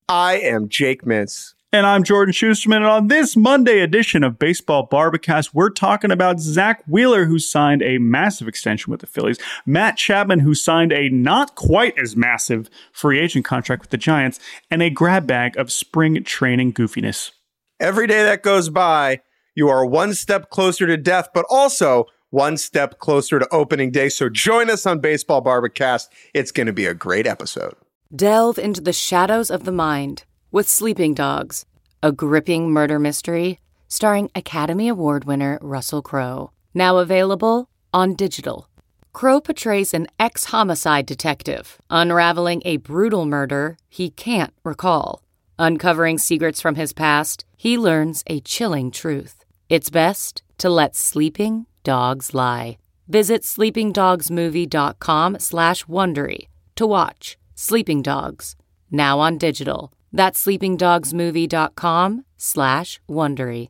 I am Jake Mintz. And I'm Jordan Schusterman. And on this Monday edition of Baseball Barbacast, we're talking about Zack Wheeler, who signed a massive extension with the Phillies, Matt Chapman, who signed a not quite as massive free agent contract with the Giants, and a grab bag of spring training goofiness. Every day that goes by, you are one step closer to death, but also one step closer to opening day. So join us on Baseball Barbacast. It's going to be a great episode. Delve into the shadows of the mind with Sleeping Dogs, a gripping murder mystery starring Academy Award winner Russell Crowe. Now available on digital. Crowe portrays an ex-homicide detective unraveling a brutal murder he can't recall. Uncovering secrets from his past, he learns a chilling truth. It's best to let sleeping dogs lie. Visit sleepingdogsmovie.com/Wondery to watch Sleeping Dogs, now on digital. That's sleepingdogsmovie.com/Wondery.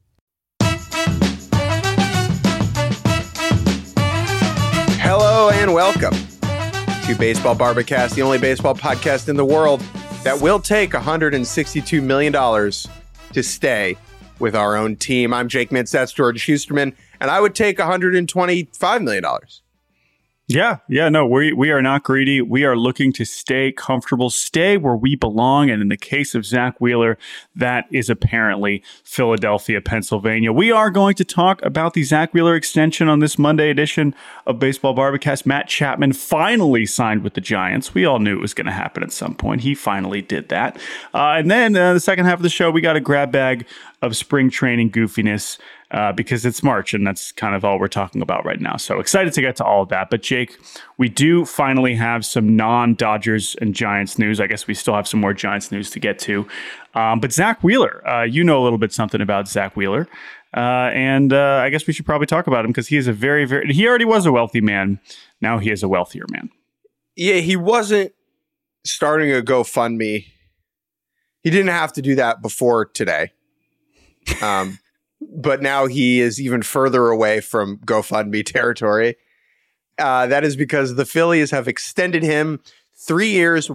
Hello and welcome to Baseball Barbacast, the only baseball podcast in the world that will take $162 million to stay with our own team. I'm Jake Mintz, that's Jordan Schusterman, and I would take $125 million. Yeah, no, we are not greedy. We are looking to stay comfortable, stay where we belong. And in the case of Zack Wheeler, that is apparently Philadelphia, Pennsylvania. We are going to talk about the Zack Wheeler extension on this Monday edition of Baseball Barbacast. Matt Chapman finally signed with the Giants. We all knew it was going to happen at some point. He finally did that. And then the second half of the show, we got a grab bag of spring training goofiness. Because it's March, and that's kind of all we're talking about right now. So excited to get to all of that. But Jake, we do finally have some non-Dodgers and Giants news. I guess we still have some more Giants news to get to. But Zack Wheeler, you know a little bit something about Zack Wheeler. And I guess we should probably talk about him because he is a he already was a wealthy man. Now he is a wealthier man. Yeah, he wasn't starting a GoFundMe. He didn't have to do that before today. But now he is even further away from GoFundMe territory. That is because the Phillies have extended him 3 years,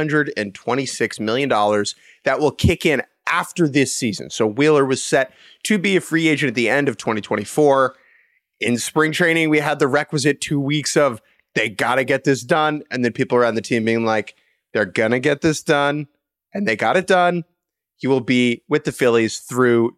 $126 million that will kick in after this season. So Wheeler was set to be a free agent at the end of 2024. In spring training, we had the requisite 2 weeks of they got to get this done. And then people around the team being like, they're going to get this done. And they got it done. He will be with the Phillies through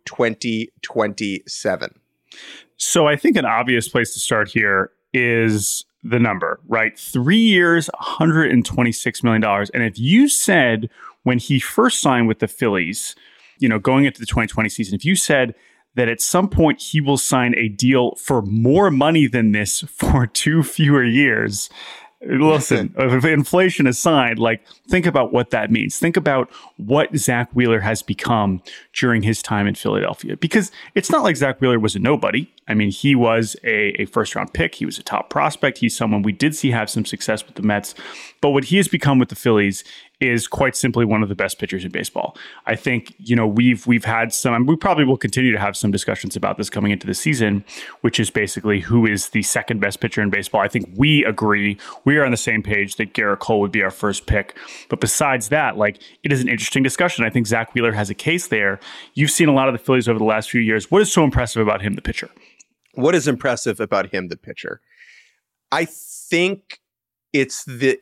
2027. So I think an obvious place to start here is the number, right? 3 years, $126 million. And if you said when he first signed with the Phillies, going into the 2020 season, if you said that at some point he will sign a deal for more money than this for 2 fewer years, listen, if inflation aside, think about what that means. Think about what Zack Wheeler has become during his time in Philadelphia. Because it's not like Zack Wheeler was a nobody. I mean, he was a first-round pick. He was a top prospect. He's someone we did see have some success with the Mets. But what he has become with the Phillies is quite simply one of the best pitchers in baseball. I think, we've had some, and we probably will continue to have some discussions about this coming into the season, which is basically who is the second best pitcher in baseball. I think we agree, we are on the same page that Gerrit Cole would be our first pick. But besides that, it is an interesting discussion. I think Zack Wheeler has a case there. You've seen a lot of the Phillies over the last few years. What is so impressive about him, the pitcher? What is impressive about him, the pitcher? I think it's the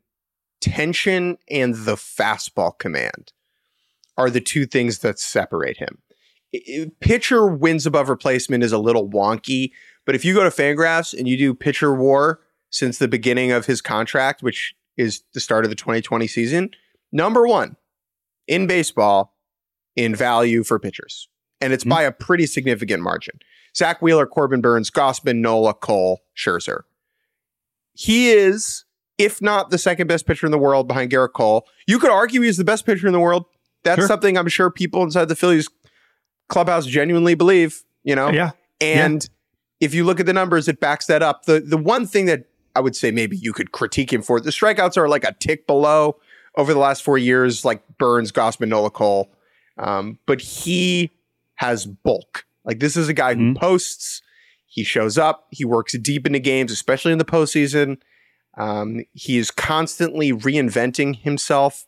intention and the fastball command are the two things that separate him. Pitcher wins above replacement is a little wonky, but if you go to Fangraphs and you do pitcher war since the beginning of his contract, which is the start of the 2020 season, number one in baseball in value for pitchers. And it's by a pretty significant margin. Zack Wheeler, Corbin Burnes, Gausman, Nola, Cole, Scherzer. He is, if not the second best pitcher in the world behind Gerrit Cole. You could argue he's the best pitcher in the world. That's something I'm sure people inside the Phillies clubhouse genuinely believe, Yeah. And if you look at the numbers, it backs that up. The one thing that I would say maybe you could critique him for, the strikeouts are like a tick below over the last 4 years, like Burnes, Gausman, Nola, Cole. But he has bulk. This is a guy who posts, he shows up, he works deep into games, especially in the postseason. He is constantly reinventing himself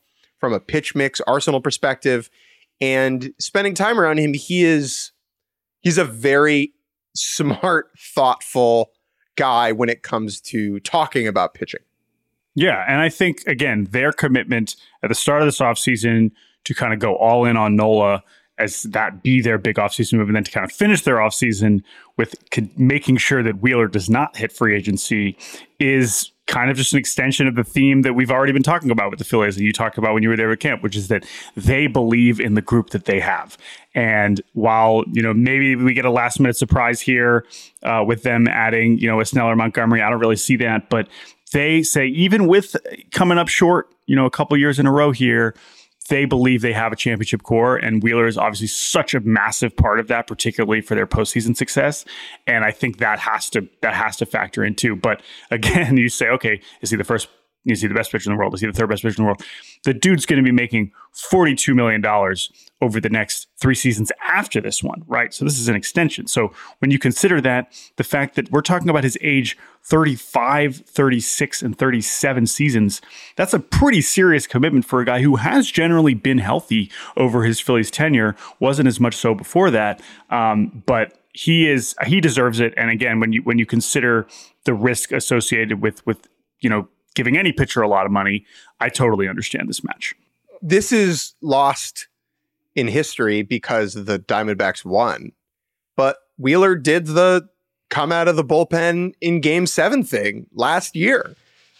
from a pitch mix arsenal perspective, and spending time around him, he's a very smart, thoughtful guy when it comes to talking about pitching. Yeah, and I think, again, their commitment at the start of this offseason to kind of go all in on Nola as that be their big offseason move, and then to kind of finish their offseason with making sure that Wheeler does not hit free agency is kind of just an extension of the theme that we've already been talking about with the Phillies, and you talked about when you were there at camp, which is that they believe in the group that they have. And while, maybe we get a last minute surprise here with them adding, a Snell or Montgomery, I don't really see that, but they say even with coming up short, a couple years in a row here, they believe they have a championship core, and Wheeler is obviously such a massive part of that, particularly for their postseason success. And I think that has to factor in too. But again, you say, okay, is he the best pitcher in the world? Is he the third best pitcher in the world? The dude's going to be making $42 million over the next 3 seasons after this one, right? So this is an extension. So when you consider that, the fact that we're talking about his age 35, 36, and 37 seasons, that's a pretty serious commitment for a guy who has generally been healthy over his Phillies tenure. Wasn't as much so before that, but he deserves it. And again, when you consider the risk associated with giving any pitcher a lot of money, I totally understand this match. This is lost in history because the Diamondbacks won, but Wheeler did the come out of the bullpen in Game 7 thing last year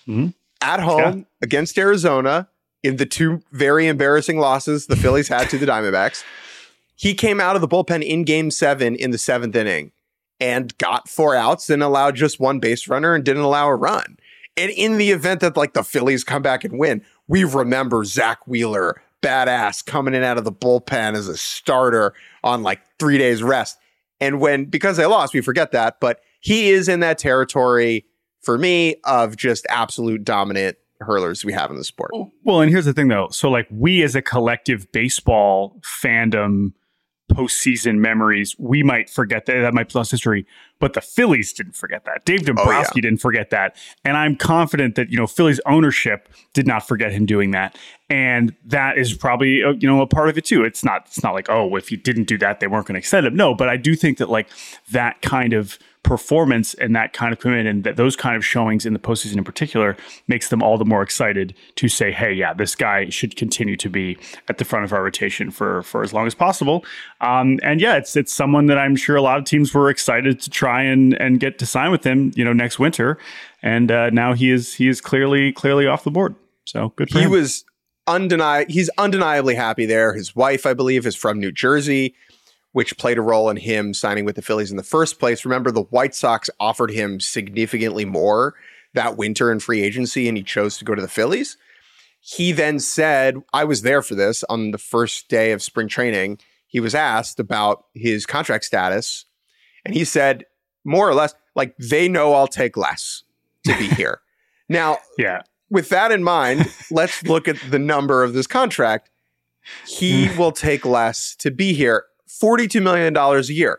at home against Arizona in the 2 very embarrassing losses the Phillies had to the Diamondbacks. He came out of the bullpen in Game 7 in the 7th inning and got 4 outs and allowed just 1 base runner and didn't allow a run. And in the event that the Phillies come back and win, we remember Zach Wheeler, badass, coming in out of the bullpen as a starter on 3 days rest. And because they lost, we forget that, but he is in that territory for me of just absolute dominant hurlers we have in the sport. Well, and here's the thing though. So we as a collective baseball fandom, postseason memories, we might forget that might be lost history, but the Phillies didn't forget that. Dave Dombrowski didn't forget that. And I'm confident that, Phillies ownership did not forget him doing that. And that is probably, a part of it too. It's not like, oh, if he didn't do that, they weren't going to extend him. No, but I do think that that kind of performance and that kind of commitment and that those kind of showings in the postseason in particular makes them all the more excited to say, hey, yeah, this guy should continue to be at the front of our rotation for as long as possible. And yeah, it's someone that I'm sure a lot of teams were excited to try and get to sign with him, next winter. And now he is clearly off the board. So good for him. He's undeniably happy there. His wife, I believe, is from New Jersey, which played a role in him signing with the Phillies in the first place. Remember, the White Sox offered him significantly more that winter in free agency, and he chose to go to the Phillies. He then said, I was there for this on the first day of spring training. He was asked about his contract status, and he said, more or less, they know I'll take less to be here. Now, with that in mind, let's look at the number of this contract. He will take less to be here. $42 million a year.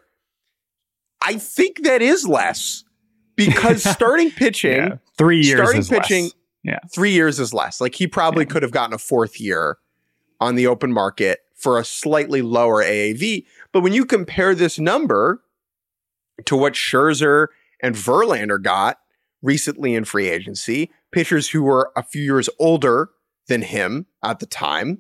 I think that is less because starting pitching, 3 years starting is pitching, less. Yeah. 3 years is less. He probably could have gotten a 4th year on the open market for a slightly lower AAV. But when you compare this number to what Scherzer and Verlander got recently in free agency, pitchers who were a few years older than him at the time,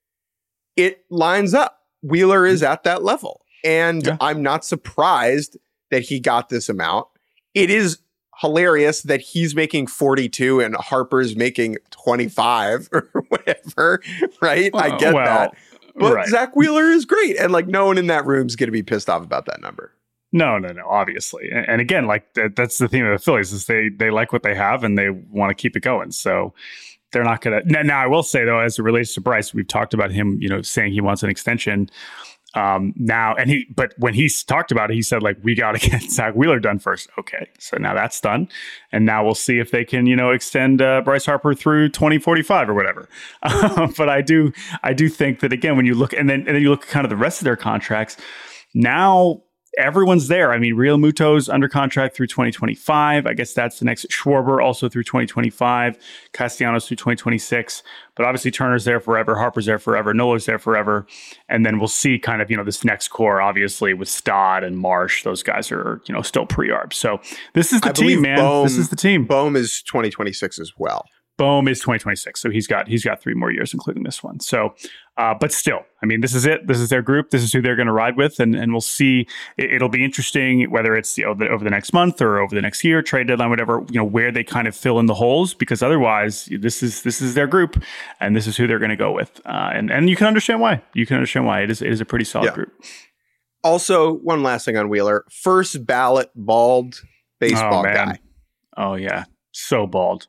it lines up. Wheeler is at that level. And I'm not surprised that he got this amount. It is hilarious that he's making 42 and Harper's making 25 or whatever, right? I get that. But Zach Wheeler is great. And no one in that room is going to be pissed off about that number. No, obviously. And again, that's the theme of the Phillies is they like what they have and they want to keep it going. So they're not going to. Now, I will say, though, as it relates to Bryce, we've talked about him, saying he wants an extension now. But when he's talked about it, he said, we got to get Zach Wheeler done first. Okay. So now that's done. And now we'll see if they can, extend Bryce Harper through 2045 or whatever. But I do think that, again, when you look and then you look at kind of the rest of their contracts, now everyone's there. I mean, Real Muto's under contract through 2025. I guess that's the next. Schwarber also through 2025. Castellanos through 2026. But obviously Turner's there forever. Harper's there forever. Nola's there forever. And then we'll see kind of, this next core, obviously, with Stott and Marsh. Those guys are, still pre-arb. So this is the team, man. This is the team. Bohm is 2026 as well. Bohm is 2026. So he's got 3 more years, including this one. So, but still, I mean, this is it. This is their group. This is who they're going to ride with. And we'll see. It'll be interesting whether it's, over the next month or over the next year, trade deadline, whatever, where they kind of fill in the holes, because otherwise this is their group and this is who they're going to go with. And you can understand why. It is a pretty solid group. Also, one last thing on Wheeler, first ballot bald baseball guy. Oh yeah. So bald.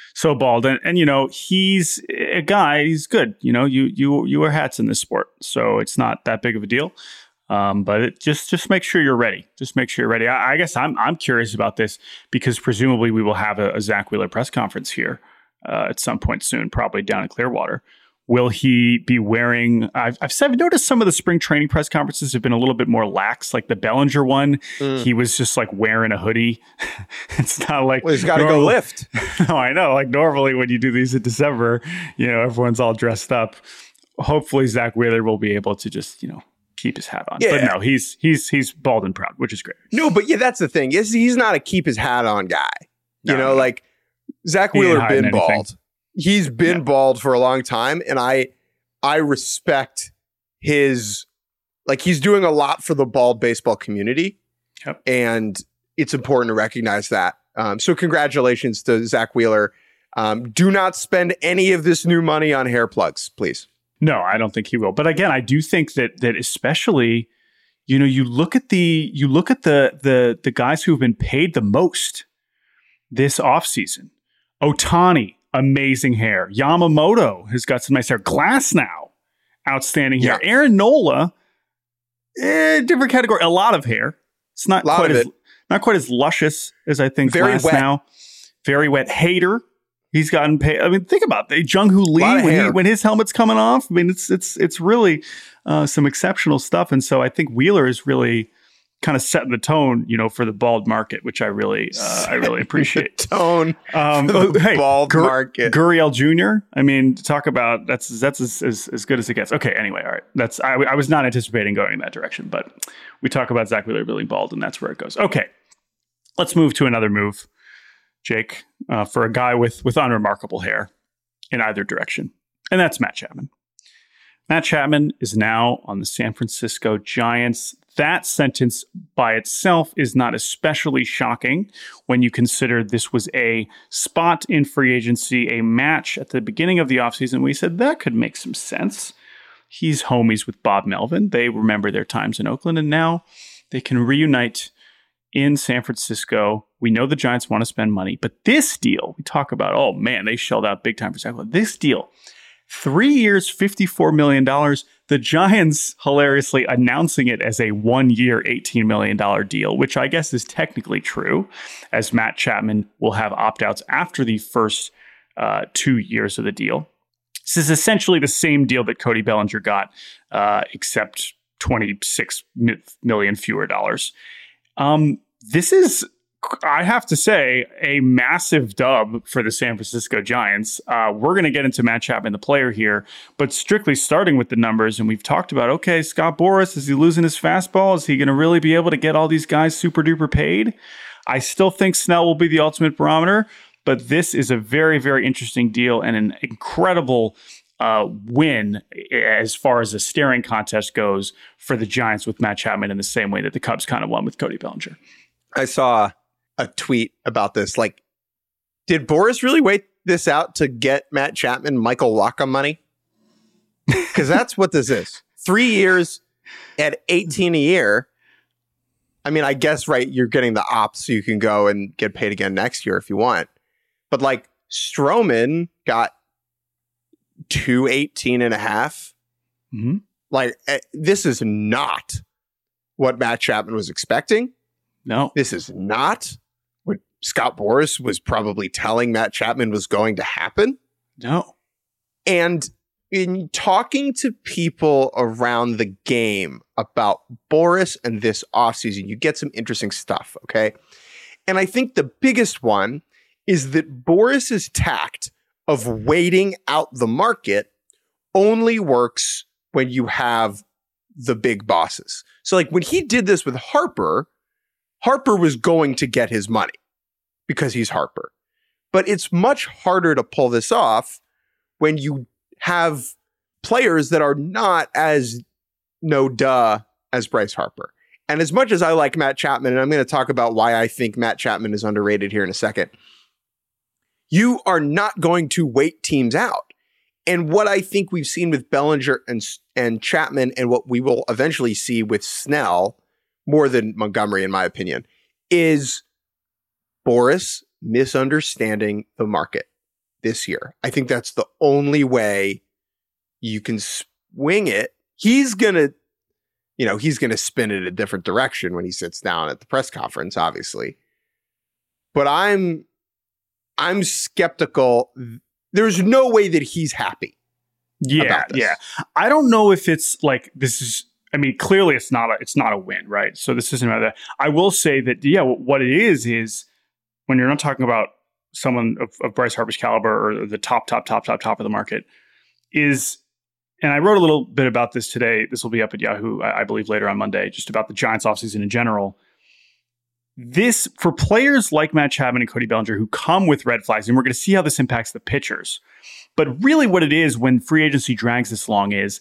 And he's a guy, he's good. You wear hats in this sport, so it's not that big of a deal. But it just make sure you're ready. I guess I'm curious about this because presumably we will have a Zach Wheeler press conference here at some point soon, probably down in Clearwater. Will he be wearing? I've noticed some of the spring training press conferences have been a little bit more lax. Like the Bellinger one, he was just like wearing a hoodie. It's not like he's got to go lift. No, I know. Like normally when you do these in December, everyone's all dressed up. Hopefully Zach Wheeler will be able to just keep his hat on. Yeah. But no, he's bald and proud, which is great. No, but that's the thing. He's not a keep his hat on guy. Like Zach Wheeler been bald. He's been bald for a long time, and I respect his, he's doing a lot for the bald baseball community, and it's important to recognize that. So congratulations to Zach Wheeler. Do not spend any of this new money on hair plugs, please. No, I don't think he will. But again, I do think that especially, you look at the guys who have been paid the most this offseason. Ohtani, amazing hair. Yamamoto has got some nice hair. Glasnow, outstanding hair. Aaron Nola, different category. A lot of hair. It's not quite as luscious as I think Glasnow. Very wet. Hater. He's gotten paid. I mean, think about that. Jung-Hoo Lee when his helmet's coming off. I mean, it's really some exceptional stuff. And so I think Wheeler is really kind of setting the tone, for the bald market, which I really appreciate. The tone for the bald market. Gurriel Jr. I mean, talk about that's as good as it gets. Okay, anyway, all right. I was not anticipating going in that direction, but we talk about Zach Wheeler being bald, and that's where it goes. Okay, let's move to another move, Jake, for a guy with unremarkable hair in either direction, and that's Matt Chapman. Matt Chapman is now on the San Francisco Giants. That sentence by itself is not especially shocking when you consider this was a spot in free agency, a match at the beginning of the offseason. We said that could make some sense. He's homies with Bob Melvin. They remember their times in Oakland, and now they can reunite in San Francisco. We know the Giants want to spend money, but this deal, we talk about, oh man, they shelled out big time for Zach. This deal, 3 years, $54 million. The Giants hilariously announcing it as a 1 year, $18 million deal, which I guess is technically true, as Matt Chapman will have opt-outs after the first 2 years of the deal. This is essentially the same deal that Cody Bellinger got, except $26 million fewer dollars. This is, I have to say, a massive dub for the San Francisco Giants. We're going to get into Matt Chapman, the player here, but strictly starting with the numbers, and we've talked about, okay, Scott Boras, is he losing his fastball? Is he going to really be able to get all these guys super duper paid? I still think Snell will be the ultimate barometer, but this is a very, very interesting deal and an incredible win as far as the staring contest goes for the Giants with Matt Chapman in the same way that the Cubs kind of won with Cody Bellinger. I saw a tweet about this. Like, did Boras really wait this out to get Matt Chapman Michael Wacha money? Because that's what this is. 3 years at $18 a year. I mean, I guess, right, you're getting the ops so you can go and get paid again next year if you want. But like Stroman got $218.5. Mm-hmm. Like, this is not what Matt Chapman was expecting. No. This is not what Scott Boras was probably telling Matt Chapman was going to happen. No. And in talking to people around the game about Boris and this offseason, you get some interesting stuff, okay? And I think the biggest one is that Boris's tact of waiting out the market only works when you have the big bosses. So like when he did this with Harper, Harper was going to get his money because he's Harper. But it's much harder to pull this off when you have players that are not as no duh as Bryce Harper. And as much as I like Matt Chapman, and I'm going to talk about why I think Matt Chapman is underrated here in a second, you are not going to wait teams out. And what I think we've seen with Bellinger and Chapman, and what we will eventually see with Snell, more than Montgomery, in my opinion, is Boris misunderstanding the market this year. I think that's the only way you can swing it. He's going to spin it a different direction when he sits down at the press conference, obviously. But I'm skeptical. There's no way that he's happy. Yeah. I don't know if it's like this is. I mean, clearly it's not a win, right? So this isn't about that. I will say that what it is when you're not talking about someone of Bryce Harper's caliber or the top of the market is. And I wrote a little bit about this today. This will be up at Yahoo, I believe, later on Monday, just about the Giants offseason in general. This, for players like Matt Chapman and Cody Bellinger who come with red flags, and we're going to see how this impacts the pitchers. But really what it is when free agency drags this long is,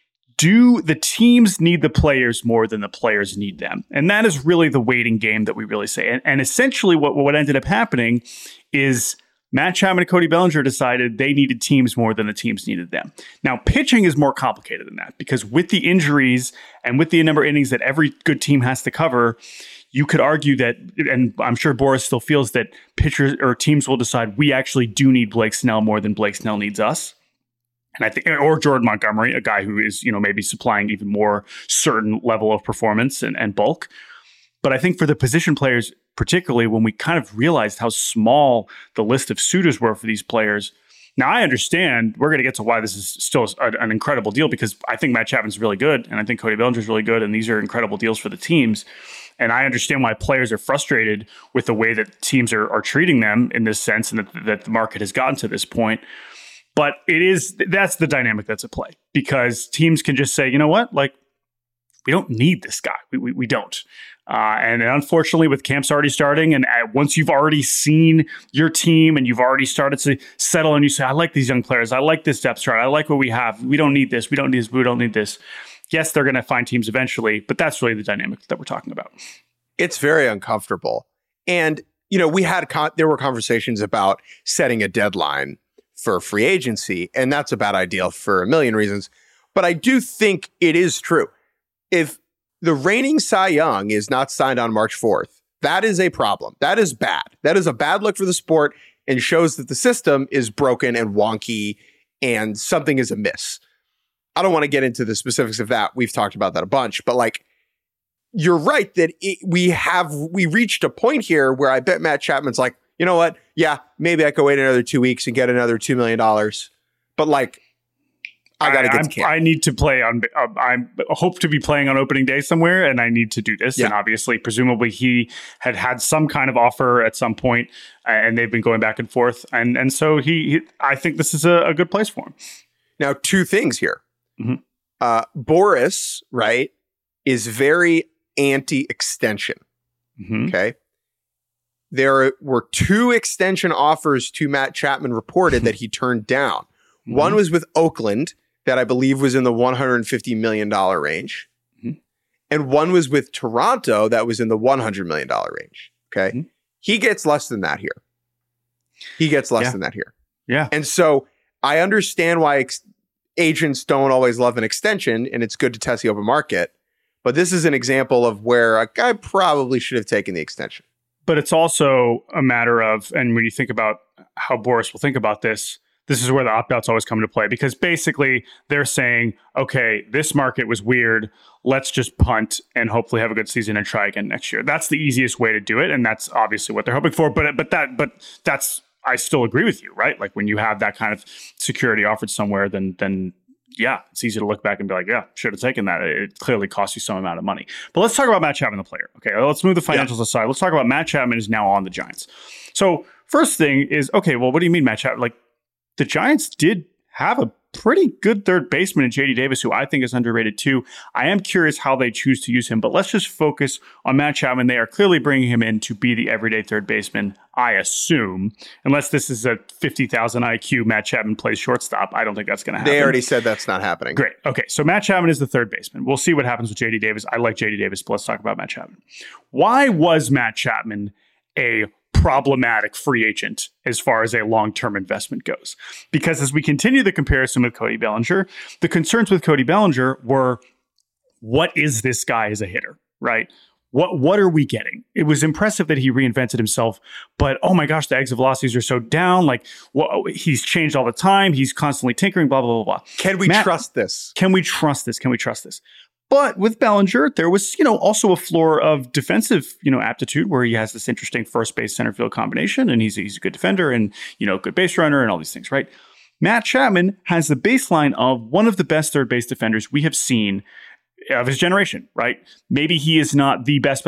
do the teams need the players more than the players need them? And that is really the waiting game that we really say. And essentially what ended up happening is Matt Chapman and Cody Bellinger decided they needed teams more than the teams needed them. Now, pitching is more complicated than that because with the injuries and with the number of innings that every good team has to cover, you could argue that, and I'm sure Boris still feels that pitchers or teams will decide we actually do need Blake Snell more than Blake Snell needs us. And I think, or Jordan Montgomery, a guy who is, maybe supplying even more certain level of performance and bulk. But I think for the position players, particularly when we kind of realized how small the list of suitors were for these players. Now, I understand we're going to get to why this is still an incredible deal because I think Matt Chapman's really good and I think Cody Bellinger's really good. And these are incredible deals for the teams. And I understand why players are frustrated with the way that teams are treating them in this sense and that the market has gotten to this point. But that's the dynamic that's at play because teams can just say, you know what, like, we don't need this guy. We don't. And unfortunately, with camps already starting, and once you've already seen your team and you've already started to settle and you say, I like these young players. I like this depth chart. I like what we have. We don't need this. We don't need this. We don't need this. Yes, they're going to find teams eventually, but that's really the dynamic that we're talking about. It's very uncomfortable. And, there were conversations about setting a deadline for free agency, and that's a bad idea for a million reasons. But I do think it is true. If the reigning Cy Young is not signed on March 4th, that is a problem. That is bad. That is a bad look for the sport and shows that the system is broken and wonky and something is amiss. I don't want to get into the specifics of that. We've talked about that a bunch, but like, you're right that we reached a point here where I bet Matt Chapman's like, you know what? Yeah, maybe I could wait another 2 weeks and get another $2 million. But like, I got to get to camp. I need to play on. I hope to be playing on opening day somewhere, and I need to do this. Yeah. And obviously, presumably, he had some kind of offer at some point, and they've been going back and forth. And so I think this is a good place for him. Now, two things here. Mm-hmm. Boris, right, is very anti-extension. Mm-hmm. Okay. There were 2 extension offers to Matt Chapman reported that he turned down. Mm-hmm. One was with Oakland that I believe was in the $150 million range. Mm-hmm. And one was with Toronto that was in the $100 million range. Okay. Mm-hmm. He gets less than that here. Yeah. And so I understand why agents don't always love an extension, and it's good to test the open market. But this is an example of where a guy probably should have taken the extension. But it's also a matter of, and when you think about how Boris will think about this is where the opt-outs always come into play, because basically they're saying, okay, this market was weird. Let's just punt and hopefully have a good season and try again next year. That's the easiest way to do it. And that's obviously what they're hoping for. But that's, I still agree with you, right? Like when you have that kind of security offered somewhere, then yeah, it's easy to look back and be like, yeah, should have taken that. It clearly cost you some amount of money. But let's talk about Matt Chapman, the player. Okay, let's move the financials aside. Let's talk about Matt Chapman is now on the Giants. So first thing is, okay, well, what do you mean Matt Chapman? Like, the Giants did have a pretty good third baseman in JD Davis, who I think is underrated too. I am curious how they choose to use him, but let's just focus on Matt Chapman. They are clearly bringing him in to be the everyday third baseman, I assume, unless this is a 50,000 IQ Matt Chapman plays shortstop. I don't think that's going to happen. They already said that's not happening. Great. Okay, so Matt Chapman is the third baseman. We'll see what happens with JD Davis. I like JD Davis, but let's talk about Matt Chapman. Why was Matt Chapman a problematic free agent as far as a long-term investment goes? Because as we continue the comparison with Cody Bellinger, the concerns with Cody Bellinger were, what is this guy as a hitter, right? What are we getting? It was impressive that he reinvented himself, but oh my gosh, the exit velocities are so down. Like, he's changed all the time. He's constantly tinkering, blah, blah, blah, blah. Can we trust this? Can we trust this? Can we trust this? But with Bellinger, there was, also a floor of defensive, aptitude where he has this interesting first base center field combination, and he's a good defender and, good base runner and all these things, right? Matt Chapman has the baseline of one of the best third base defenders we have seen of his generation, right? Maybe he is not the best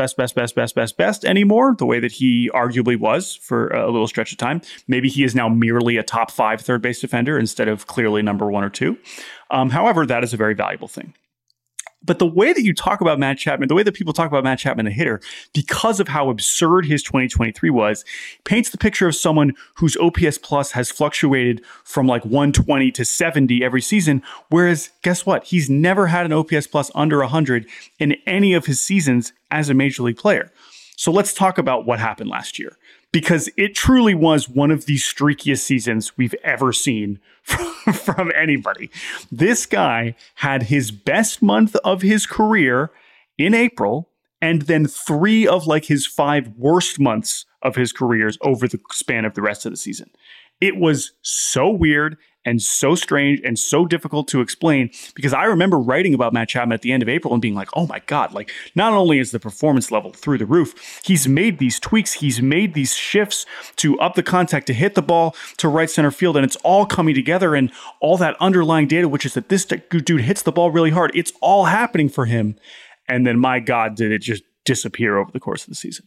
anymore, the way that he arguably was for a little stretch of time. Maybe he is now merely a top 5 third base defender instead of clearly number 1 or 2. However, that is a very valuable thing. But the way that you talk about Matt Chapman, the way that people talk about Matt Chapman, the hitter, because of how absurd his 2023 was, paints the picture of someone whose OPS plus has fluctuated from like 120 to 70 every season. Whereas, guess what? He's never had an OPS plus under 100 in any of his seasons as a major league player. So let's talk about what happened last year, because it truly was one of the streakiest seasons we've ever seen from anybody. This guy had his best month of his career in April, and then 3 of like his 5 worst months of his careers over the span of the rest of the season. It was so weird and so strange and so difficult to explain, because I remember writing about Matt Chapman at the end of April and being like, oh my God, like, not only is the performance level through the roof, he's made these tweaks, he's made these shifts to up the contact, to hit the ball to right center field, and it's all coming together, and all that underlying data, which is that this dude hits the ball really hard, it's all happening for him. And then, my God, did it just disappear over the course of the season.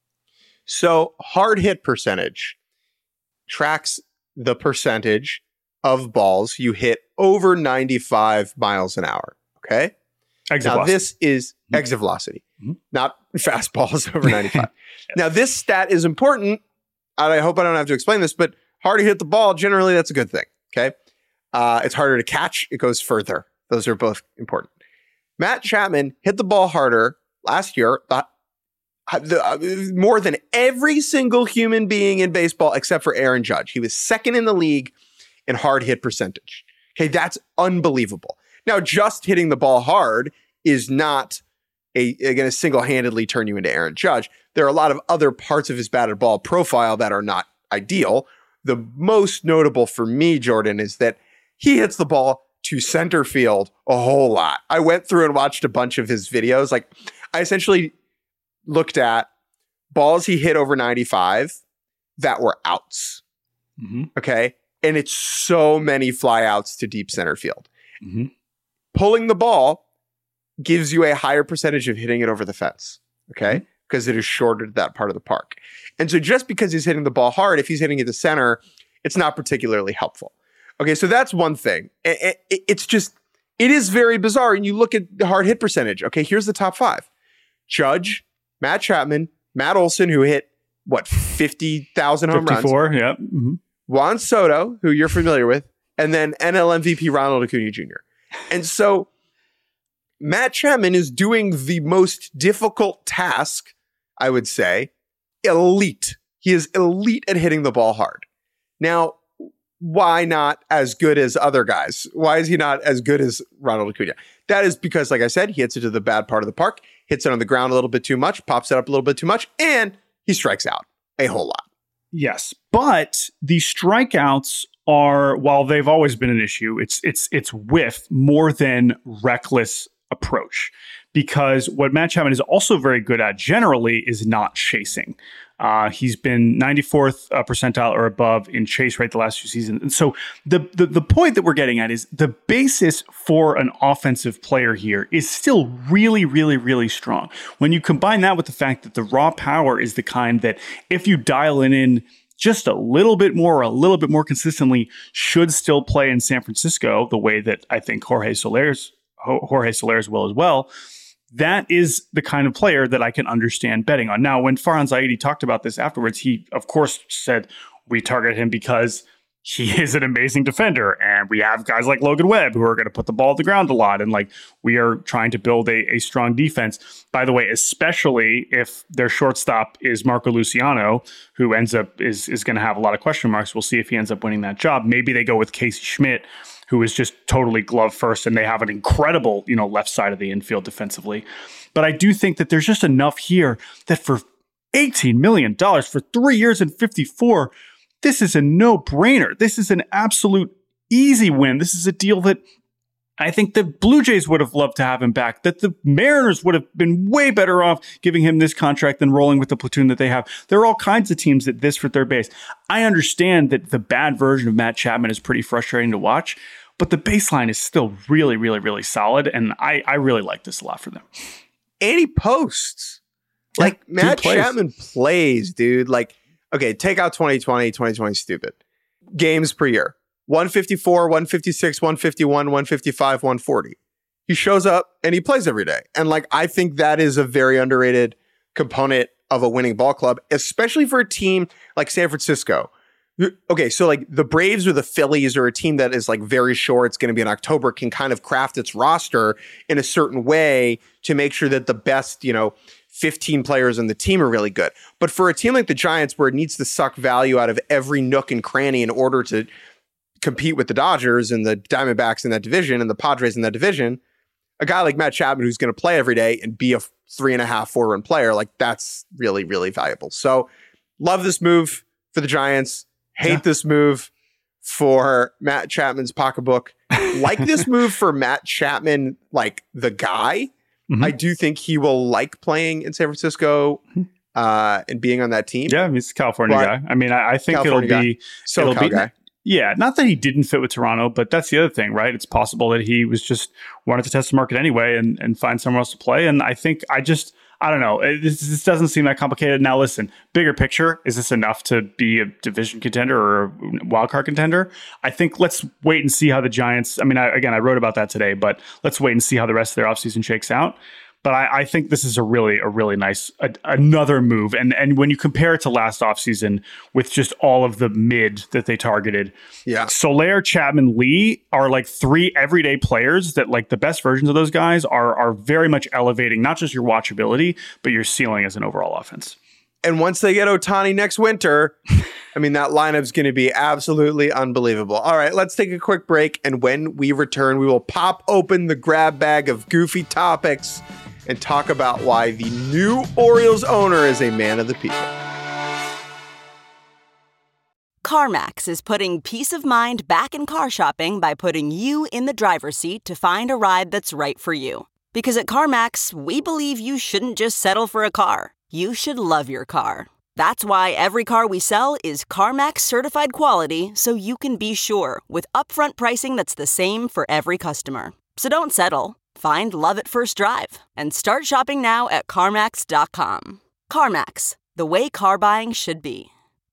So hard hit percentage tracks the percentage of balls you hit over 95 miles an hour. Okay. Exit now velocity. This is exit velocity, not fastballs over 95. Yes. Now this stat is important. I hope I don't have to explain this, but hard to hit the ball, generally that's a good thing. Okay. It's harder to catch. It goes further. Those are both important. Matt Chapman hit the ball harder last year, more than every single human being in baseball except for Aaron Judge. He was second in the league in hard hit percentage. Okay, that's unbelievable. Now, just hitting the ball hard is not going to single-handedly turn you into Aaron Judge. There are a lot of other parts of his batted ball profile that are not ideal. The most notable for me, Jordan, is that he hits the ball to center field a whole lot. I went through and watched a bunch of his videos. Like, I essentially looked at balls he hit over 95 that were outs. Okay. And it's so many flyouts to deep center field. Pulling the ball gives you a higher percentage of hitting it over the fence. Okay. Because it is shorter to that part of the park. And so just because he's hitting the ball hard, if he's hitting it to center, it's not particularly helpful. Okay. So that's one thing. It's just, it is very bizarre. And you look at the hard hit percentage. Okay. Here's the top 5. Judge, Matt Chapman, Matt Olson, who hit, 50,000 home runs. 54, yeah. Juan Soto, who you're familiar with, and then NL MVP Ronald Acuna Jr. And so Matt Chapman is doing the most difficult task, I would say, elite. He is elite at hitting the ball hard. Now, why not as good as other guys? Why is he not as good as Ronald Acuna? That is because, like I said, he hits it to the bad part of the park, hits it on the ground a little bit too much, pops it up a little bit too much, and he strikes out a whole lot. Yes, but the strikeouts are, while they've always been an issue, it's whiff more than reckless approach. Because what Matt Chapman is also very good at generally is not chasing. He's been 94th percentile or above in chase rate the last 2 seasons. And so the point that we're getting at is the basis for an offensive player here is still really, really, really strong. When you combine that with the fact that the raw power is the kind that if you dial it in just a little bit more, a little bit more consistently, should still play in San Francisco the way that I think Jorge Soler's will as well. That is the kind of player that I can understand betting on. Now, when Farhan Zaidi talked about this afterwards, he, of course, said we target him because he is an amazing defender. And we have guys like Logan Webb who are going to put the ball at the ground a lot. And like we are trying to build a strong defense. By the way, especially if their shortstop is Marco Luciano, who ends up is going to have a lot of question marks. We'll see if he ends up winning that job. Maybe they go with Casey Schmidt, who is just totally glove first, and they have an incredible, left side of the infield defensively. But I do think that there's just enough here that for $18 million for 3 years and 54, this is a no-brainer. This is an absolute easy win. This is a deal that I think the Blue Jays would have loved to have him back, that the Mariners would have been way better off giving him this contract than rolling with the platoon that they have. There are all kinds of teams that this for third base. I understand that the bad version of Matt Chapman is pretty frustrating to watch, but the baseline is still really, really, really solid, and I really like this a lot for them. And he posts. Like, Matt Chapman plays, dude. Like, okay, take out 2020. 2020 is stupid. Games per year. 154, 156, 151, 155, 140. He shows up and he plays every day. And like, I think that is a very underrated component of a winning ball club, especially for a team like San Francisco. Okay, so like the Braves or the Phillies or a team that is like very sure it's going to be in October can kind of craft its roster in a certain way to make sure that the best, 15 players on the team are really good. But for a team like the Giants, where it needs to suck value out of every nook and cranny in order to compete with the Dodgers and the Diamondbacks in that division and the Padres in that division, a guy like Matt Chapman who's going to play every day and be a 3.5, 4 run player, like that's really, really valuable. So love this move for the Giants. Hate this move for Matt Chapman's pocketbook. Like this move for Matt Chapman, like the guy. Mm-hmm. I do think he will like playing in San Francisco and being on that team. Yeah, he's a California guy. I mean, I think it'll be guy. Yeah, not that he didn't fit with Toronto, but that's the other thing, right? It's possible that he was just wanted to test the market anyway and find somewhere else to play. And I think I don't know. This doesn't seem that complicated. Now, listen, bigger picture, is this enough to be a division contender or a wildcard contender? I think let's wait and see how the Giants, I wrote about that today, but let's wait and see how the rest of their offseason shakes out. But I think this is a really nice, another move. And when you compare it to last offseason with just all of the mid that they targeted, Soler, Chapman, Lee are like 3 everyday players that like the best versions of those guys are very much elevating, not just your watchability, but your ceiling as an overall offense. And once they get Ohtani next winter, that lineup's going to be absolutely unbelievable. All right, let's take a quick break. And when we return, we will pop open the grab bag of goofy topics and talk about why the new Orioles owner is a man of the people. CarMax is putting peace of mind back in car shopping by putting you in the driver's seat to find a ride that's right for you. Because at CarMax, we believe you shouldn't just settle for a car. You should love your car. That's why every car we sell is CarMax certified quality, so you can be sure with upfront pricing that's the same for every customer. So don't settle. Find love at first drive and start shopping now at CarMax.com. CarMax, the way car buying should be.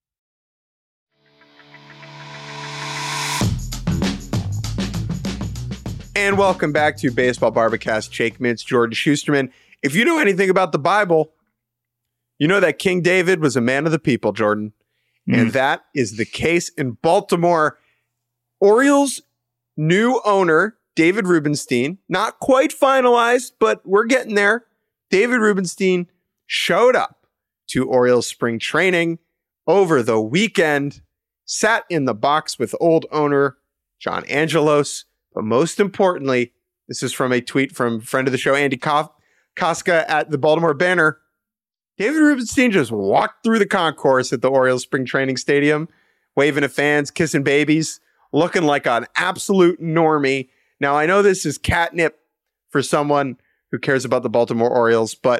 And welcome back to Baseball Barbacast. Jake Mintz, Jordan Schusterman. If you know anything about the Bible, you know that King David was a man of the people, Jordan. And that is the case in Baltimore. Orioles' new owner, David Rubenstein, not quite finalized, but we're getting there. David Rubenstein showed up to Orioles spring training over the weekend, sat in the box with old owner John Angelos. But most importantly, this is from a tweet from friend of the show, Andy Koska at the Baltimore Banner. David Rubenstein just walked through the concourse at the Orioles spring training stadium, waving at fans, kissing babies, looking like an absolute normie. Now, I know this is catnip for someone who cares about the Baltimore Orioles, but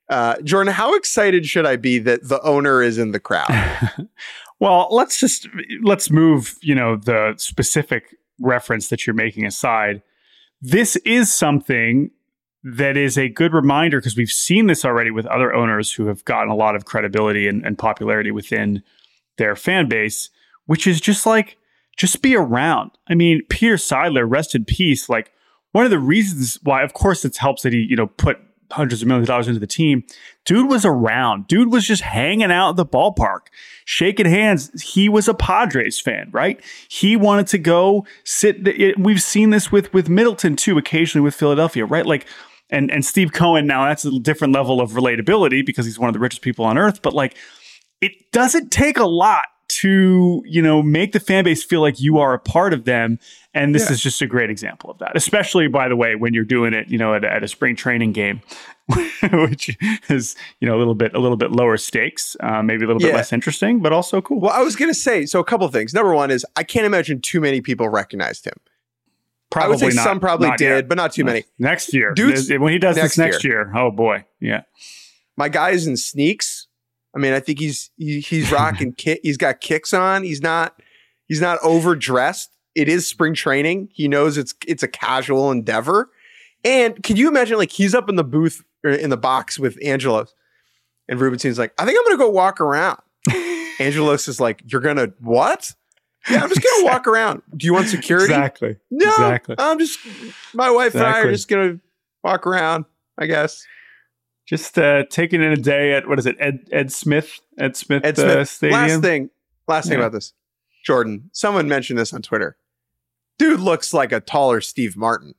Jordan, how excited should I be that the owner is in the crowd? Well, let's move, the specific reference that you're making aside. This is something that is a good reminder, because we've seen this already with other owners who have gotten a lot of credibility and popularity within their fan base, which is just be around. I mean, Peter Seidler, rest in peace. Like, one of the reasons why, of course, it helps that he, put hundreds of millions of dollars into the team. Dude was around. Dude was just hanging out at the ballpark, shaking hands. He was a Padres fan, right? He wanted to go sit. We've seen this with Middleton too, occasionally with Philadelphia, right? Like, and Steve Cohen, now that's a different level of relatability because he's one of the richest people on earth. But like, it doesn't take a lot to, make the fan base feel like you are a part of them. And this is just a great example of that, especially, by the way, when you're doing it, at a spring training game, which is, a little bit lower stakes, maybe a little bit less interesting, but also cool. Well, I was going to say, so a couple of things. Number one is I can't imagine too many people recognized him. Probably I would say not, some probably not did, yet. But not too many. Next year. Dudes, when he does this next year. Oh, boy. Yeah. My guy's in sneaks. I mean, I think he's rocking he's got kicks on. He's not overdressed. It is spring training. He knows it's a casual endeavor. And can you imagine, like, he's up in the booth or in the box with Angelos, and Rubenstein's like, I think I'm going to go walk around. Angelos is like, you're going to what? Yeah, I'm just going to walk around. Do you want security? Exactly. No, exactly. My wife and I are just going to walk around, I guess. Just taking in a day at, what is it, Ed Smith Stadium? Last thing about this. Jordan, someone mentioned this on Twitter. Dude looks like a taller Steve Martin.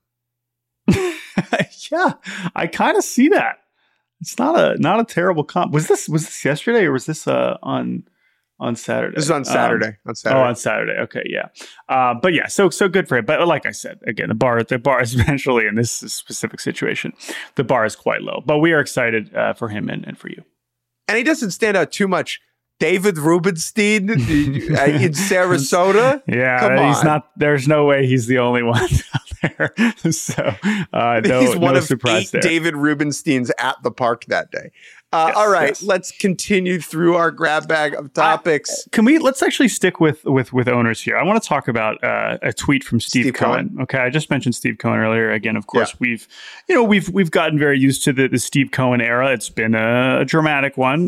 Yeah, I kind of see that. It's not a terrible comp. Was this yesterday, or was this on Saturday? This is on Saturday. On Saturday. Okay, yeah. But yeah, so good for him. But like I said, again, the bar is eventually, in this specific situation, the bar is quite low. But we are excited for him and for you. And he doesn't stand out too much. David Rubenstein in Sarasota. Yeah, come on. He's not. There's no way he's the only one out there. So he's one of surprise 8 there. David Rubensteins at the park that day. All right, let's continue through our grab bag of topics. Let's actually stick with owners here. I want to talk about a tweet from Steve Cohen. Okay, I just mentioned Steve Cohen earlier. Again, of course, we've gotten very used to the Steve Cohen era. It's been a dramatic one.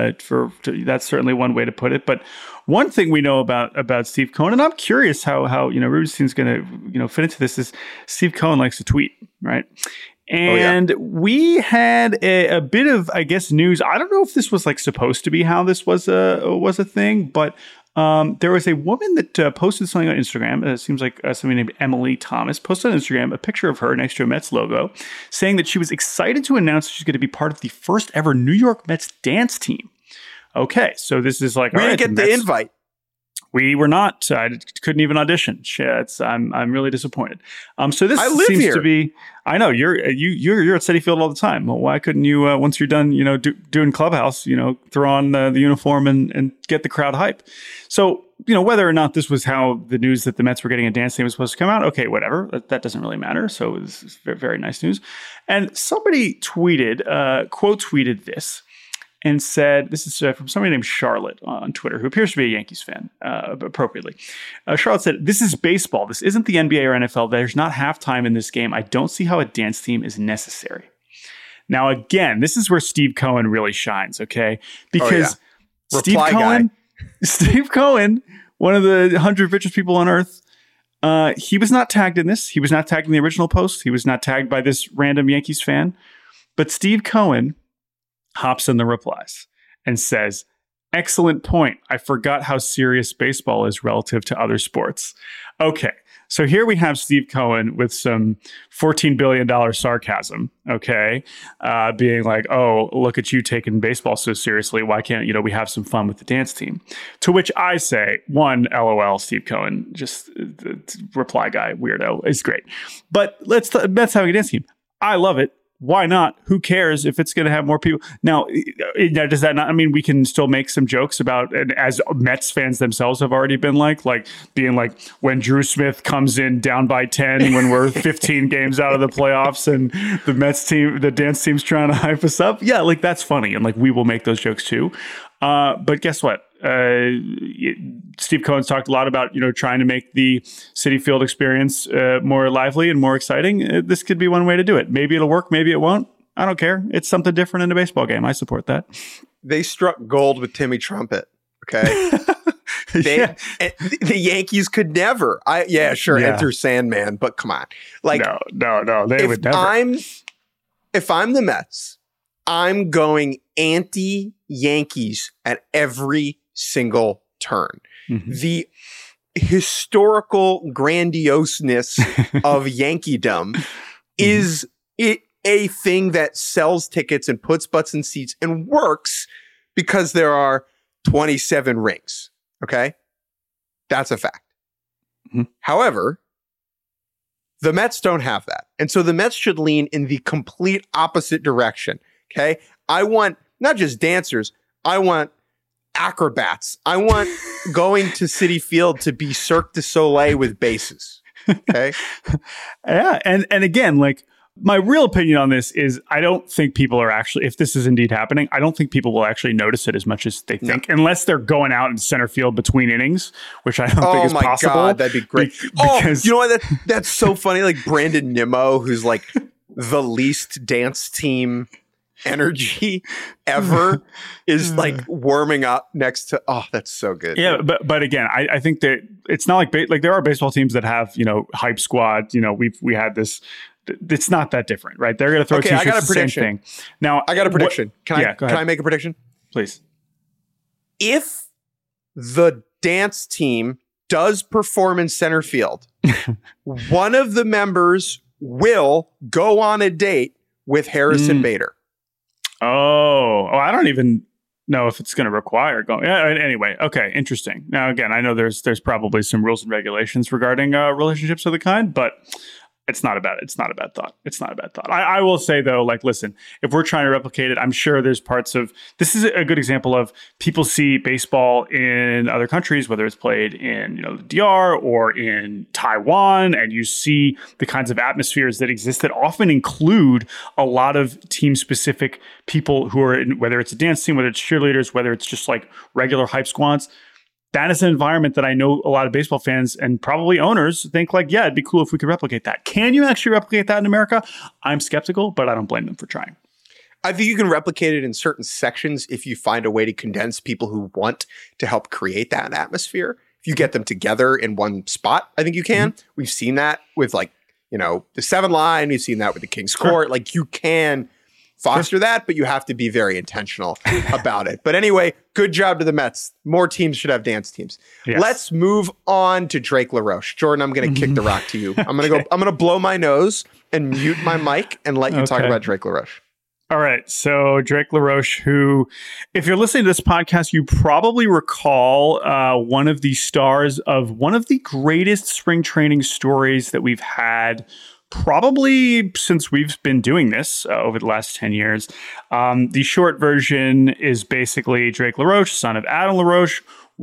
That's certainly one way to put it. But one thing we know about Steve Cohen, and I'm curious how Rubenstein's going to fit into this, is Steve Cohen likes to tweet, right? And we had a bit of, I guess, news. I don't know if this was like supposed to be how this was a thing, but there was a woman that posted something on Instagram. It seems like somebody named Emily Thomas posted on Instagram a picture of her next to a Mets logo, saying that she was excited to announce she's going to be part of the first ever New York Mets dance team. Okay, so this is like, we didn't get the invite. We were not. I couldn't even audition. I'm really disappointed. So this seems here. to be. I know you're at Citi Field all the time. Well, why couldn't you once you're done, doing Clubhouse, throw on the uniform and get the crowd hype? So whether or not this was how the news that the Mets were getting a dance team was supposed to come out, okay, whatever. That doesn't really matter. So it was very, very nice news. And somebody tweeted, quote tweeted this. And said, this is from somebody named Charlotte on Twitter, who appears to be a Yankees fan, appropriately. Charlotte said, this is baseball. This isn't the NBA or NFL. There's not halftime in this game. I don't see how a dance team is necessary. Now, again, this is where Steve Cohen really shines, okay? Because Steve Cohen, one of the 100 richest people on earth, he was not tagged in this. He was not tagged in the original post. He was not tagged by this random Yankees fan. But Steve Cohen hops in the replies and says, excellent point. I forgot how serious baseball is relative to other sports. Okay, so here we have Steve Cohen with some $14 billion sarcasm, okay? Being like, oh, look at you taking baseball so seriously. Why can't, we have some fun with the dance team? To which I say, one, LOL, Steve Cohen, just the reply guy, weirdo, is great. But let's having a dance team. I love it. why not? Who cares if it's going to have more people? Now, does that not, I mean, we can still make some jokes about, and as Mets fans themselves have already been being like, when Drew Smith comes in down by 10 when we're 15 games out of the playoffs and the Mets team, the dance team's trying to hype us up. Yeah, like that's funny. And like, we will make those jokes too. But guess what? Steve Cohen's talked a lot about, trying to make the Citi Field experience more lively and more exciting. This could be one way to do it. Maybe it'll work. Maybe it won't. I don't care. It's something different in a baseball game. I support that. They struck gold with Timmy Trumpet. Okay. The Yankees could never. Enter Sandman, but come on. Like, no. They would never. If I'm the Mets, I'm going anti-Yankees at every single turn. Mm-hmm. The historical grandioseness of Yankeedom is a thing that sells tickets and puts butts in seats and works because there are 27 rings. Okay? That's a fact. Mm-hmm. However, the Mets don't have that. And so the Mets should lean in the complete opposite direction. Okay? I want not just dancers, I want acrobats. I want going to Citi Field to be Cirque du Soleil with bases. Okay? Yeah. And again, like, my real opinion on this is I don't think people are actually, if this is indeed happening, I don't think people will actually notice it as much as they think, unless they're going out in center field between innings, which I don't think is possible. Oh my God, that'd be great. Because, you know what? That's so funny. Like Brandon Nimmo, who's like the least dance team energy ever, is like warming up next to, that's so good. Yeah, but again, I think that it's not like there are baseball teams that have, hype squad. We had this. It's not that different, right? They're going to throw t-shirts. I got a prediction. Same thing. Now, I got a prediction. Can I make a prediction? Please. If the dance team does perform in center field, one of the members will go on a date with Harrison Bader. Oh, I don't even know if it's going to require going. Yeah, anyway, okay, interesting. Now, again, I know there's probably some rules and regulations regarding relationships of the kind, but it's not a bad thought. It's not a bad thought. I will say though, like, listen, if we're trying to replicate it, I'm sure there's parts of, this is a good example of people see baseball in other countries, whether it's played in, the DR or in Taiwan, and you see the kinds of atmospheres that exist that often include a lot of team specific people who are in, whether it's a dance team, whether it's cheerleaders, whether it's just like regular hype squads. That is an environment that I know a lot of baseball fans and probably owners think like, yeah, it'd be cool if we could replicate that. Can you actually replicate that in America? I'm skeptical, but I don't blame them for trying. I think you can replicate it in certain sections if you find a way to condense people who want to help create that atmosphere. If you get them together in one spot, I think you can. Mm-hmm. We've seen that with the 7 line. We've seen that with the King's Court. Like, you can foster that, but you have to be very intentional about it. But anyway, good job to the Mets. More teams should have dance teams. Yes. Let's move on to Drake LaRoche. Jordan, I'm going to kick the rock to you. I'm going to blow my nose and mute my mic and let you talk about Drake LaRoche. All right. So Drake LaRoche, who, if you're listening to this podcast, you probably recall one of the stars of one of the greatest spring training stories that we've had probably since we've been doing this over the last 10 years. The short version is basically Drake LaRoche, son of Adam LaRoche,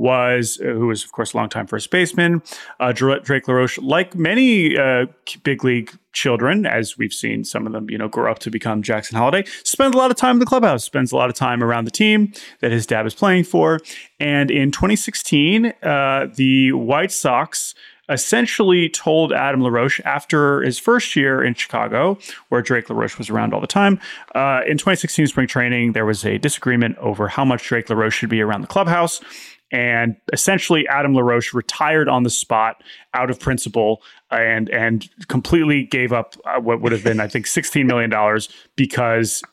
who was, of course, a longtime first baseman. Drake LaRoche, like many big league children, as we've seen some of them, grow up to become Jackson Holliday, spends a lot of time in the clubhouse, spends a lot of time around the team that his dad is playing for. And in 2016, the White Sox essentially told Adam LaRoche after his first year in Chicago, where Drake LaRoche was around all the time. In 2016 spring training, there was a disagreement over how much Drake LaRoche should be around the clubhouse. And essentially, Adam LaRoche retired on the spot out of principle and completely gave up what would have been, I think, $16 million because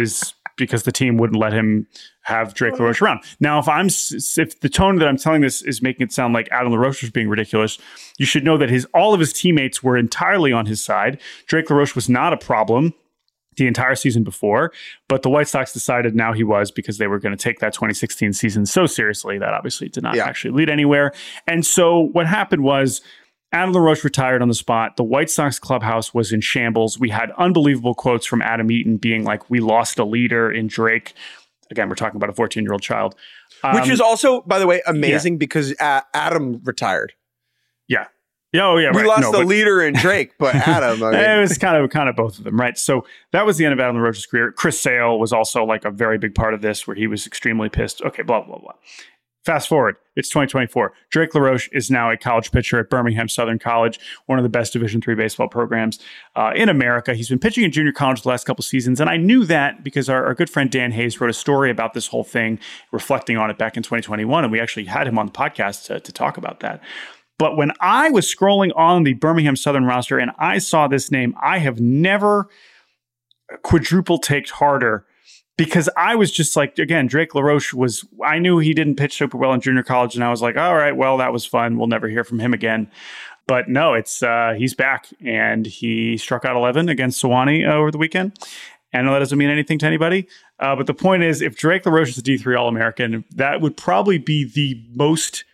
the team wouldn't let him have Drake LaRoche around. Now, if the tone that I'm telling this is making it sound like Adam LaRoche was being ridiculous, you should know that all of his teammates were entirely on his side. Drake LaRoche was not a problem the entire season before, but the White Sox decided now he was, because they were going to take that 2016 season so seriously that obviously did not actually lead anywhere. And so what happened was, Adam LaRoche retired on the spot. The White Sox clubhouse was in shambles. We had unbelievable quotes from Adam Eaton being like, we lost a leader in Drake. Again, we're talking about a 14-year-old child. Which is also, by the way, amazing because Adam retired. Yeah. Oh, yeah. We lost the leader in Drake, but Adam. I mean. It was kind of both of them, right? So that was the end of Adam LaRoche's career. Chris Sale was also like a very big part of this where he was extremely pissed. Okay, blah, blah, blah. Fast forward, it's 2024. Drake LaRoche is now a college pitcher at Birmingham Southern College, one of the best Division III baseball programs in America. He's been pitching in junior college the last couple seasons, and I knew that because our good friend Dan Hayes wrote a story about this whole thing, reflecting on it back in 2021, and we actually had him on the podcast to talk about that. But when I was scrolling on the Birmingham Southern roster and I saw this name, I have never quadruple-taked harder. Because I was just like, again, Drake LaRoche I knew he didn't pitch super well in junior college. And I was like, all right, well, that was fun. We'll never hear from him again. But no, he's back. And he struck out 11 against Sewanee over the weekend. And that doesn't mean anything to anybody. But the point is, if Drake LaRoche is a D3 All-American, that would probably be the most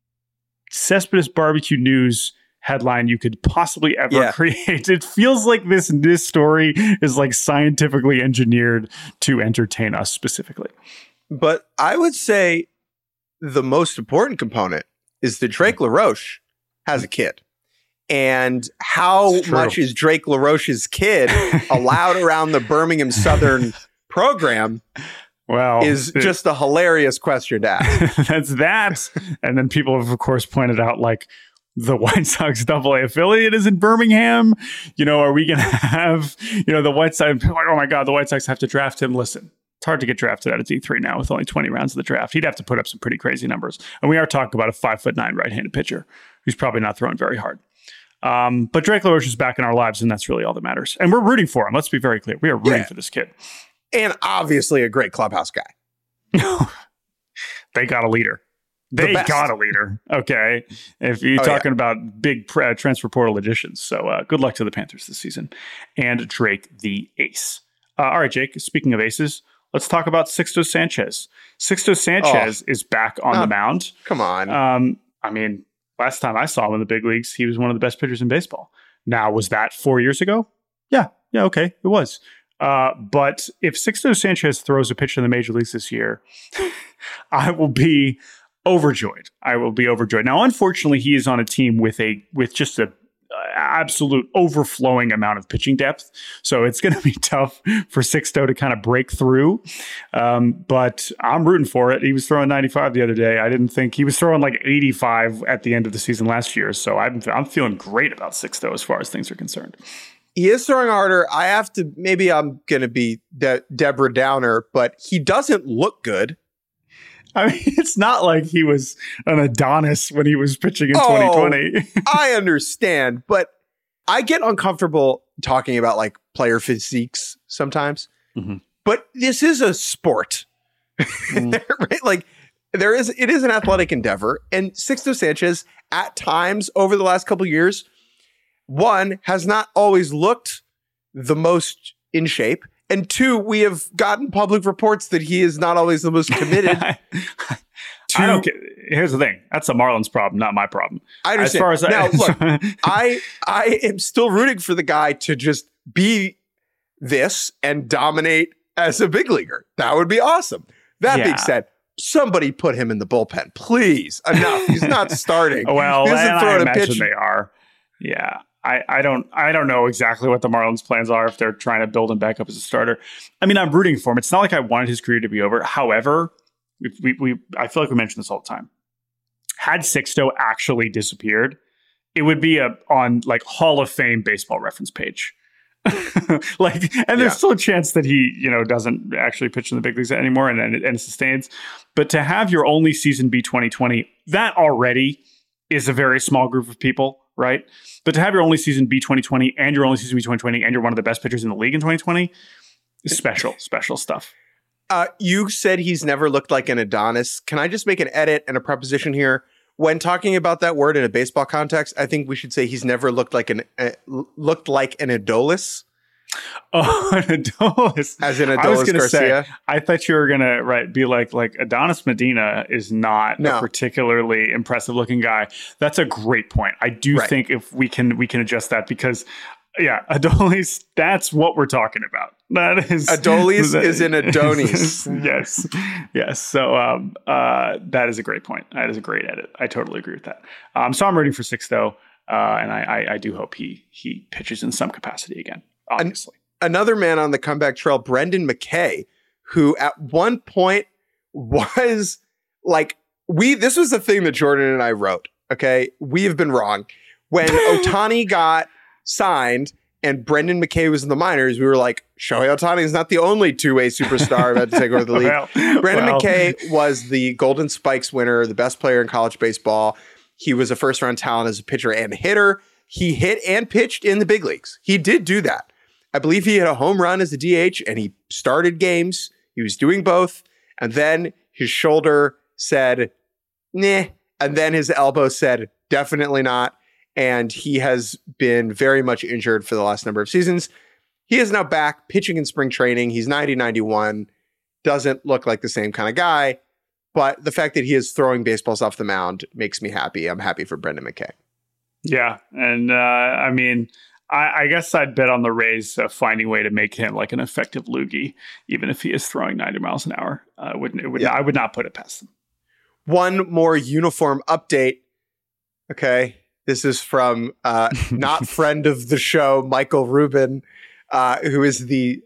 Cespedes Barbecue News headline you could possibly ever create. It feels like this story is like scientifically engineered to entertain us specifically. But I would say the most important component is that Drake LaRoche has a kid. And how much is Drake LaRoche's kid allowed around the Birmingham Southern program? Well, is just a hilarious question to ask. That's that. And then people have, of course, pointed out like, the White Sox AA affiliate is in Birmingham. Are we going to have, the White Sox, like, oh my God, the White Sox have to draft him. Listen, it's hard to get drafted out of D3 now with only 20 rounds of the draft. He'd have to put up some pretty crazy numbers. And we are talking about a 5'9" right-handed pitcher who's probably not throwing very hard. But Drake LaRoche is back in our lives, and that's really all that matters. And we're rooting for him. Let's be very clear. We are rooting for this kid. And obviously a great clubhouse guy. They got a leader. They got a leader. Okay. If you're talking about big transfer portal additions. So good luck to the Panthers this season. And Drake, the ace. All right, Jake, speaking of aces, let's talk about Sixto Sanchez. Sixto Sanchez is back on the mound. Come on. I mean, last time I saw him in the big leagues, he was one of the best pitchers in baseball. Now, was that 4 years ago? Yeah, okay, it was. But if Sixto Sanchez throws a pitch in the major leagues this year, I will be overjoyed. Now, unfortunately, he is on a team with just a absolute overflowing amount of pitching depth. So it's going to be tough for Sixto to kind of break through. But I'm rooting for it. He was throwing 95 the other day. I didn't think he was throwing like 85 at the end of the season last year. So I'm feeling great about Sixto as far as things are concerned. He is throwing harder. Maybe I'm going to be Deborah Downer, but he doesn't look good. I mean, it's not like he was an Adonis when he was pitching in 2020. I understand, but I get uncomfortable talking about like player physiques sometimes. Mm-hmm. But this is a sport, right? Like it is an athletic endeavor, and Sixto Sanchez at times over the last couple of years, one, has not always looked the most in shape. And two, we have gotten public reports that he is not always the most committed. I don't get. Here's the thing. That's the Marlins problem, not my problem. I understand. As far as look, I am still rooting for the guy to just be this and dominate as a big leaguer. That would be awesome. That being said, somebody put him in the bullpen, please. Enough. He's not starting. Well, I imagine they are. Yeah. I don't know exactly what the Marlins' plans are if they're trying to build him back up as a starter. I mean, I'm rooting for him. It's not like I wanted his career to be over. However, I feel like we mention this all the time. Had Sixto actually disappeared, it would be on like Hall of Fame baseball reference page. There's still a chance that he, doesn't actually pitch in the big leagues anymore and sustains. But to have your only season be 2020, that already is a very small group of people. Right. But to have your only season be 2020 and your only season be 2020 and you're one of the best pitchers in the league in 2020 is special stuff. You said he's never looked like an Adonis. Can I just make an edit and a preposition here? When talking about that word in a baseball context, I think we should say he's never looked like an Adolis. Oh, an Adolis. As in I was Adolis going to say, Garcia? I thought you were going to be like Adonis Medina is not No. a particularly impressive looking guy. That's a great point. I do Right. think if we can adjust that because Adolis, that's what we're talking about. That is Adolis is an Adonis. yes. So that is a great point. That is a great edit. I totally agree with that. So I'm rooting for 6 though, and I do hope he pitches in some capacity again. Obviously. Another man on the comeback trail, Brendan McKay, who at one point was like, this was the thing that Jordan and I wrote. Okay. We have been wrong. When Ohtani got signed and Brendan McKay was in the minors, we were like, Shohei Ohtani is not the only two-way superstar about to take over the league. Brendan McKay was the Golden Spikes winner, the best player in college baseball. He was a first-round talent as a pitcher and hitter. He hit and pitched in the big leagues. He did do that. I believe he hit a home run as a DH and he started games. He was doing both. And then his shoulder said, nah. And then his elbow said, definitely not. And he has been very much injured for the last number of seasons. He is now back pitching in spring training. He's 90-91, doesn't look like the same kind of guy. But the fact that he is throwing baseballs off the mound makes me happy. I'm happy for Brendan McKay. Yeah. And I mean, I guess I'd bet on the Rays finding a way to make him like an effective loogie, even if he is throwing 90 miles an hour. I would not put it past them. One more uniform update. Okay. This is from not friend of the show, Michael Rubin, who is the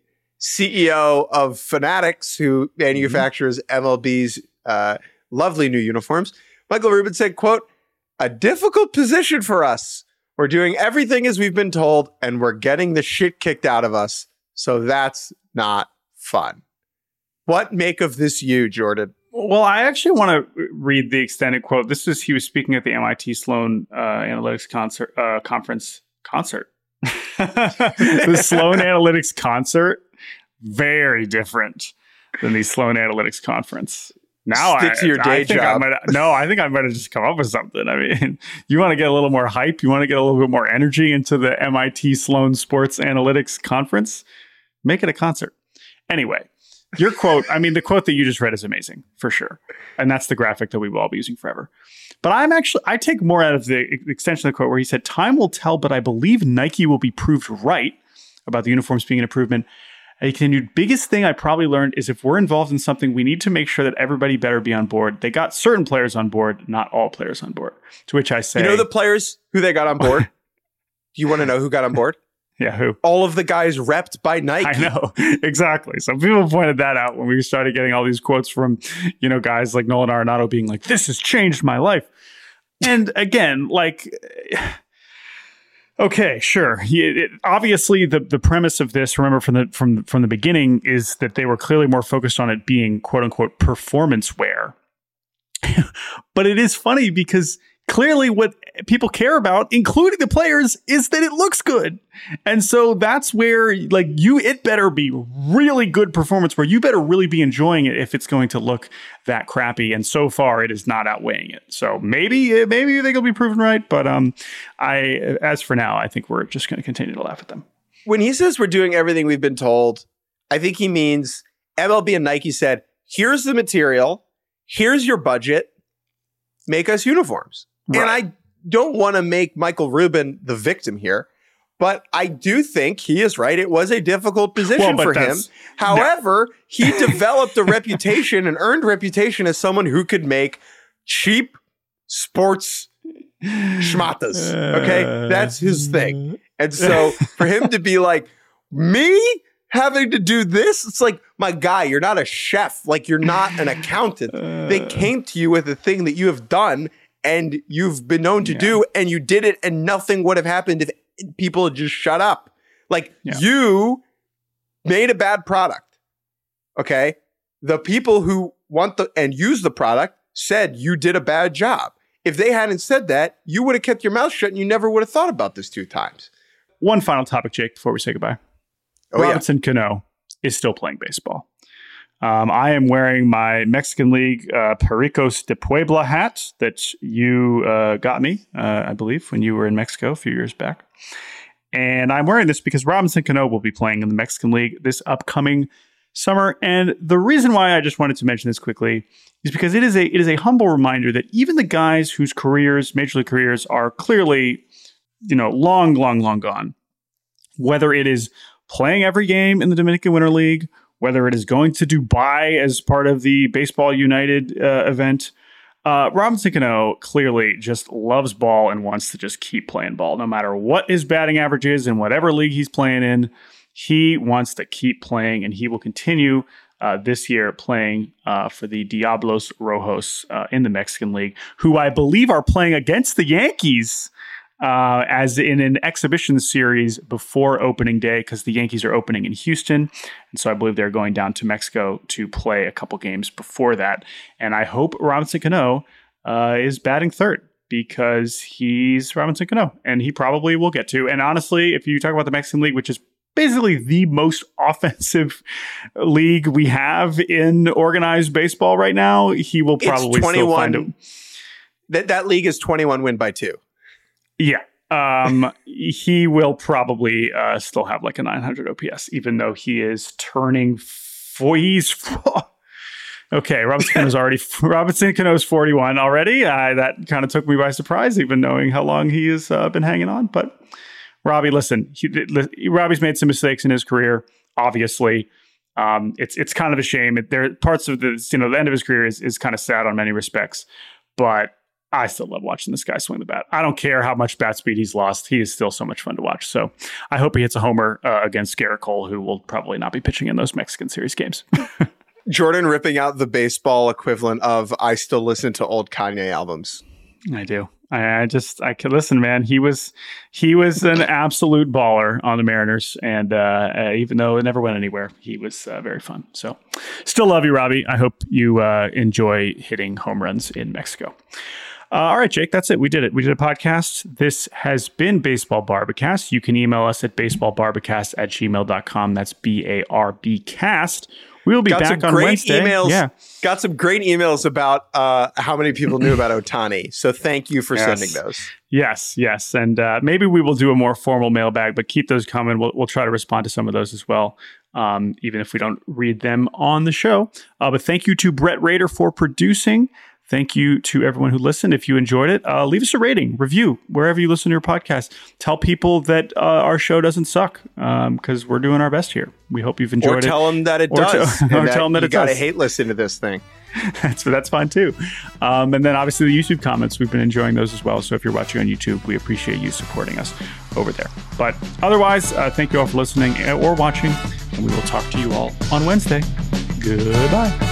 CEO of Fanatics, who manufactures MLB's lovely new uniforms. Michael Rubin said, quote, "A difficult position for us. We're doing everything as we've been told, and we're getting the shit kicked out of us. So that's not fun." What make of this you, Jordan? Well, I actually want to read the extended quote. He was speaking at the MIT Sloan Analytics conference. The Sloan Analytics concert, very different than the Sloan Analytics conference. Now Stick to your day job. I think I might have just come up with something. I mean, you want to get a little more hype? You want to get a little bit more energy into the MIT Sloan Sports Analytics Conference? Make it a concert. Anyway, your quote, I mean, the quote that you just read is amazing, for sure. And that's the graphic that we will all be using forever. But I take more out of the extension of the quote where he said, "Time will tell, but I believe Nike will be proved right about the uniforms being an improvement." And he continued, "Biggest thing I probably learned is if we're involved in something, we need to make sure that everybody better be on board. They got certain players on board, not all players on board." To which I say, you know the players who they got on board? Do you want to know who got on board? Yeah, who? All of the guys repped by Nike. I know, exactly. So people pointed that out when we started getting all these quotes from, guys like Nolan Arenado being like, "This has changed my life." And again, okay, sure. Obviously, the premise of this, remember from the beginning, is that they were clearly more focused on it being "quote unquote" performance wear. But it is funny because clearly what people care about, including the players, is that it looks good. And so that's where it better be really good performance where you better really be enjoying it if it's going to look that crappy. And so far it is not outweighing it. So maybe you think it'll be proven right. But as for now, I think we're just going to continue to laugh at them. When he says we're doing everything we've been told, I think he means MLB and Nike said, here's the material, here's your budget, make us uniforms. Right. And I don't want to make Michael Rubin the victim here, but I do think he is right. It was a difficult position for him. However, he developed a reputation, an earned reputation as someone who could make cheap sports schmatas. Okay? That's his thing. And so for him to be like, me having to do this, it's like, my guy, you're not a chef. Like, you're not an accountant. They came to you with a thing that you have done and you've been known to do, and you did it, and nothing would have happened if people had just shut up. You made a bad product. Okay? The people who want and use the product said you did a bad job. If they hadn't said that, you would have kept your mouth shut and you never would have thought about this 2 times. One final topic, Jake, before we say goodbye. Robinson Cano is still playing baseball. I am wearing my Mexican League Pericos de Puebla hat that you got me, I believe, when you were in Mexico a few years back. And I'm wearing this because Robinson Cano will be playing in the Mexican League this upcoming summer. And the reason why I just wanted to mention this quickly is because it is a humble reminder that even the guys whose careers, major league careers, are clearly, long gone, whether it is playing every game in the Dominican Winter League, whether it is going to Dubai as part of the Baseball United event, Robinson Cano clearly just loves ball and wants to just keep playing ball. No matter what his batting average is in whatever league he's playing in, he wants to keep playing, and he will continue this year playing for the Diablos Rojos in the Mexican League, who I believe are playing against the Yankees as in an exhibition series before opening day, because the Yankees are opening in Houston. And so I believe they're going down to Mexico to play a couple games before that. And I hope Robinson Cano is batting third, because he's Robinson Cano and he probably will get to. And honestly, if you talk about the Mexican League, which is basically the most offensive league we have in organized baseball right now, he will probably still find it. That league is 21 win by 2. Yeah. He will probably still have like a 900 OPS, even though he is turning okay, Robinson Cano's 41 already. That kind of took me by surprise, even knowing how long he has been hanging on. But Robbie, listen, Robbie's made some mistakes in his career, obviously. It's kind of a shame. There are parts of the end of his career is kind of sad on many respects, but I still love watching this guy swing the bat. I don't care how much bat speed he's lost. He is still so much fun to watch. So I hope he hits a homer against Garrett Cole, who will probably not be pitching in those Mexican Series games. Jordan ripping out the baseball equivalent of I still listen to old Kanye albums. I do. I could listen, man. He was an absolute baller on the Mariners, and even though it never went anywhere, he was very fun. So, still love you, Robbie. I hope you enjoy hitting home runs in Mexico. All right, Jake, that's it. We did it. We did a podcast. This has been Baseball Barbacast. You can email us at baseballbarbacast@gmail.com. That's BARBcast. We'll be back on Wednesday. Got some great emails about how many people knew about Ohtani. So thank you for sending those. Yes. And maybe we will do a more formal mailbag, but keep those coming. We'll try to respond to some of those as well, even if we don't read them on the show. But thank you to Brett Rader for producing. Thank you to everyone who listened. If you enjoyed it, leave us a rating, review, wherever you listen to your podcast. Tell people that our show doesn't suck, because we're doing our best here. We hope you've enjoyed it. Or tell them that it does. Or tell them that it does. You got to hate listen to this thing. That's fine too. And then obviously the YouTube comments, we've been enjoying those as well. So if you're watching on YouTube, we appreciate you supporting us over there. But otherwise, thank you all for listening or watching, and we will talk to you all on Wednesday. Goodbye.